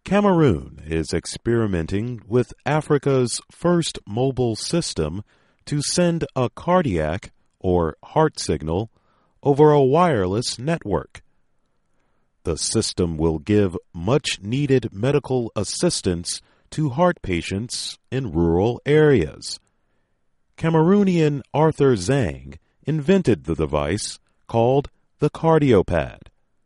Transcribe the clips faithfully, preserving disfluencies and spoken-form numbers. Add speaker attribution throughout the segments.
Speaker 1: Cameroon is experimenting with Africa's first mobile system to send a cardiac or heart signal over a wireless network. The system will give much-needed medical assistance to heart patients in rural areas. Cameroonian Arthur Zhang invented the device called the CardioPad.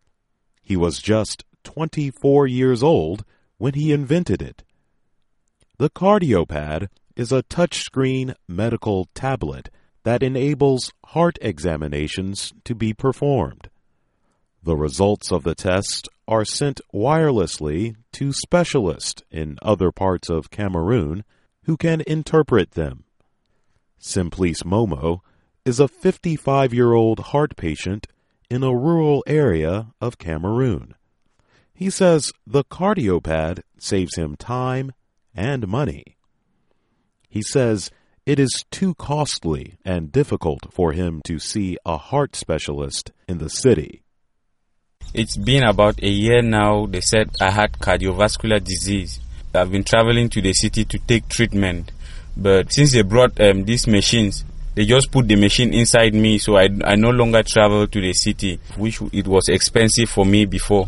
Speaker 1: He was just twenty-four years old when he invented it. The CardioPad is a touchscreen medical tablet that enables heart examinations to be performed. The results of the test are sent wirelessly to specialists in other parts of Cameroon who can interpret them. Simplice Momo is a fifty-five-year-old heart patient in a rural area of Cameroon. He says the CardioPad saves him time and money. He says it is too costly and difficult for him to see a heart specialist in the city.
Speaker 2: It's been about a year now. They said I had cardiovascular disease. I've been traveling to the city to take treatment. But since they brought um, these machines, they just put the machine inside me, so I, I no longer travel to the city, which it was expensive for me before.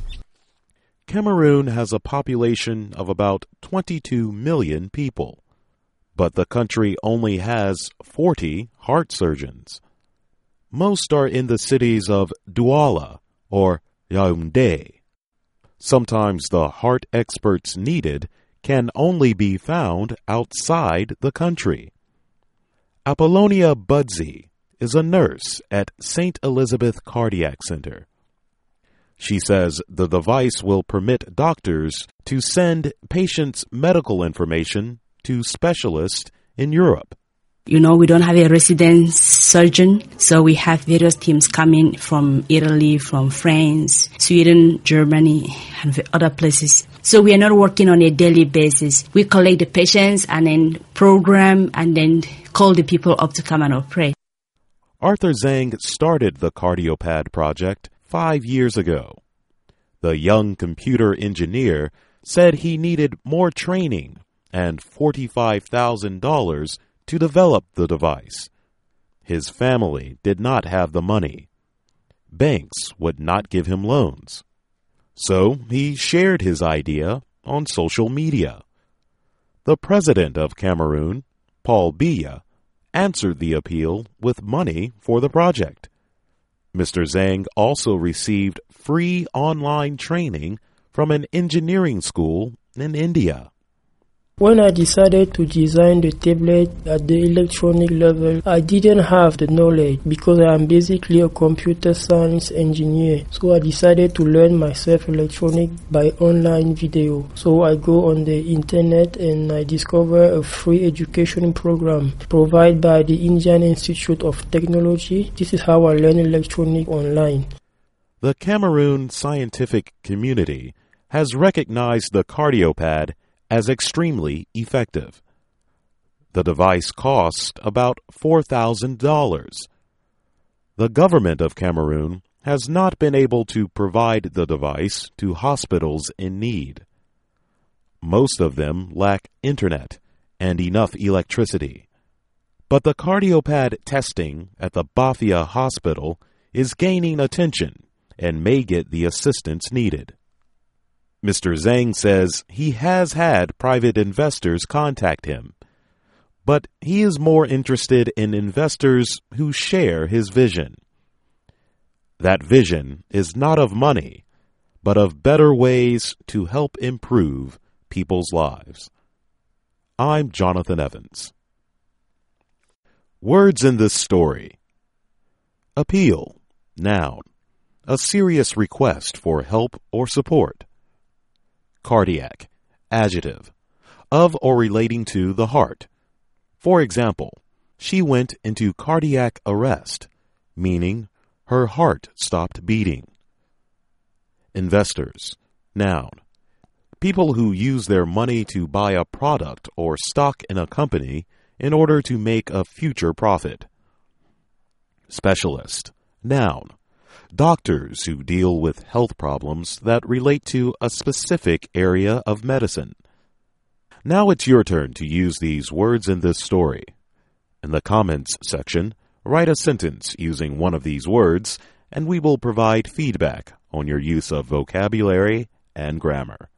Speaker 1: Cameroon has a population of about twenty-two million people, but the country only has forty heart surgeons. Most are in the cities of Douala or Yaoundé. Sometimes the heart experts needed can only be found outside the country. Apollonia Budsey is a nurse at Saint Elizabeth Cardiac Center. She says the device will permit doctors to send patients' medical information to specialists in Europe.
Speaker 3: You know, we don't have a resident surgeon, so we have various teams coming from Italy, from France, Sweden, Germany, and other places. So we are not working on a daily basis. We collect the patients and then program and then call the people up to come and operate.
Speaker 1: Arthur Zhang started the CardioPad project five years ago. The young computer engineer said he needed more training and forty-five thousand dollars to develop the device. His family did not have the money. Banks would not give him loans. So he shared his idea on social media. The president of Cameroon, Paul Biya, answered the appeal with money for the project. Mister Zhang also received free online training from an engineering school in India.
Speaker 4: When I decided to design the tablet at the electronic level, I didn't have the knowledge because I am basically a computer science engineer. So I decided to learn myself electronic by online video. So I go on the internet and I discover a free education program provided by the Indian Institute of Technology. This is how I learn electronic online.
Speaker 1: The Cameroon scientific community has recognized the CardioPad as extremely effective. The device cost about four thousand dollars. The government of Cameroon has not been able to provide the device to hospitals in need. Most of them lack internet and enough electricity. But the CardioPad testing at the Bafia Hospital is gaining attention and may get the assistance needed. Mister Zhang says he has had private investors contact him, but he is more interested in investors who share his vision. That vision is not of money, but of better ways to help improve people's lives. I'm Jonathan Evans. Words in this story. Appeal, noun, a serious request for help or support. Cardiac, adjective, of or relating to the heart. For example, she went into cardiac arrest, meaning her heart stopped beating. Investors, noun, people who use their money to buy a product or stock in a company in order to make a future profit. Specialist, noun, doctors who deal with health problems that relate to a specific area of medicine. Now it's your turn to use these words in this story. In the comments section, write a sentence using one of these words, and we will provide feedback on your use of vocabulary and grammar.